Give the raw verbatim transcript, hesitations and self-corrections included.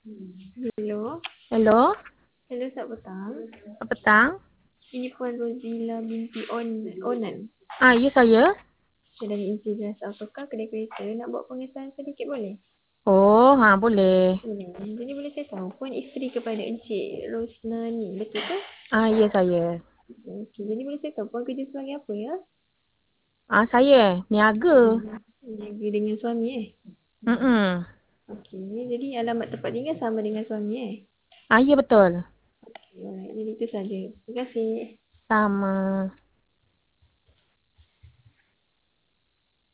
Hello. Hello, Hello, selamat petang. selamat petang. Ini Puan Rozila binti On Onan. Ah, ya saya. Saya dari Insidas Autocar kedai kereta. Nak buat pengesahan sedikit boleh? Oh, ha boleh. Boleh. Jadi boleh saya tahu Puan isteri kepada Encik Rosnani, betul ke? Ah, ya saya. Okey. Jadi boleh saya tahu Puan kerja sebagai apa ya? Ah, saya eh, niaga. Hmm. Niaga dengan suami eh? Hmm. Okey. Jadi alamat tempat tinggal sama dengan suami eh? Ah, ya betul. Okey. Alright. Jadi itu saja. Terima kasih. Sama.